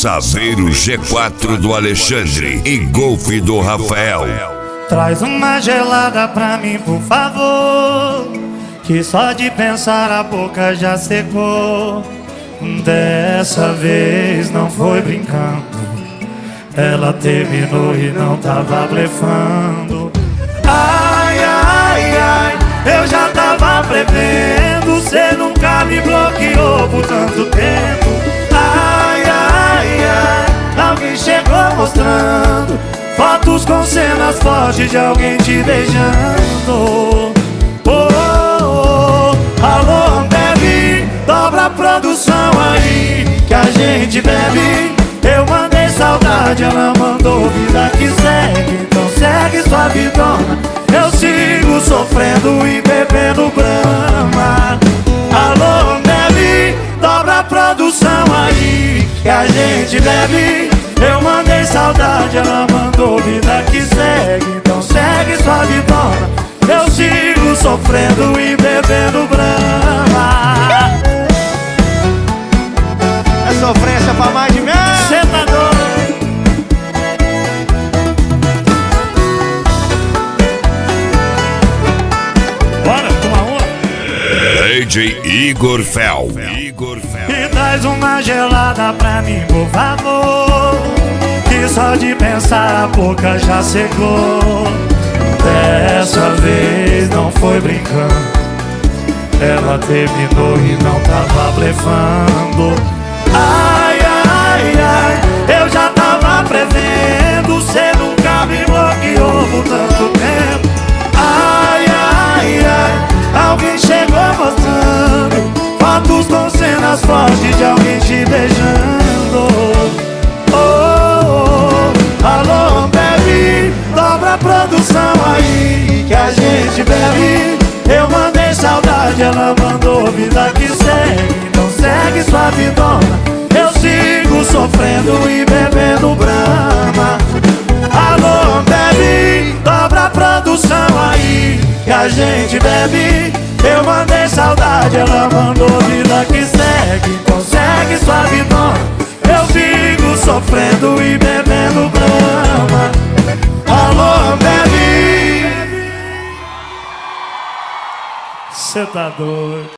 Saveiro G4 do Alexandre e Golfe do Rafael. Traz uma gelada pra mim, por favor, que só de pensar a boca já secou. Dessa vez não foi brincando, ela terminou e não tava blefando. Ai, ai, ai, eu já tava prevendo, cê nunca me bloqueou por tanto tempo. Ai, ai, ai, alguém chegou mostrando fotos com cenas fortes de alguém te beijando. Oh, oh, oh. Alô, Ambev, dobra a produção aí que a gente bebe. Eu mandei saudade, ela mandou vida que segue. Então segue sua vidona, eu sigo sofrendo e bebendo Brahma. Alô, Ambev, dobra a produção aí que a gente bebe. Eu mandei saudade, ela mandou vida que segue. Então segue sua vidona, eu sigo sofrendo e bebendo Brahma. É sofrência pra mais de mim. Cê tá doido? Bora tomar uma? DJ Igor Fel. E traz uma gelada pra mim, por favor, que só de pensar a boca já secou. Dessa vez não foi brincando, ela terminou e não tava blefando. Ai, ai, ai, eu já tava prevendo, cê nunca me bloqueou por tanto tempo. Ai, ai, ai, alguém chegou mostrando fotos com cenas fortes de alguém te beijando. Oh, oh, oh. Alô, Ambev, dobra a produção aí que a gente bebe. Eu mandei saudade, ela mandou vida que segue. Então segue sua vidona, eu sigo sofrendo e bebendo Brahma. Alô, Ambev, dobra a produção aí que a gente bebe. Eu mandei saudade, ela mandou vida que segue. Então segue sua vidona, eu sigo sofrendo e bebendo Brahma. Alô, Ambev, cê tá doido?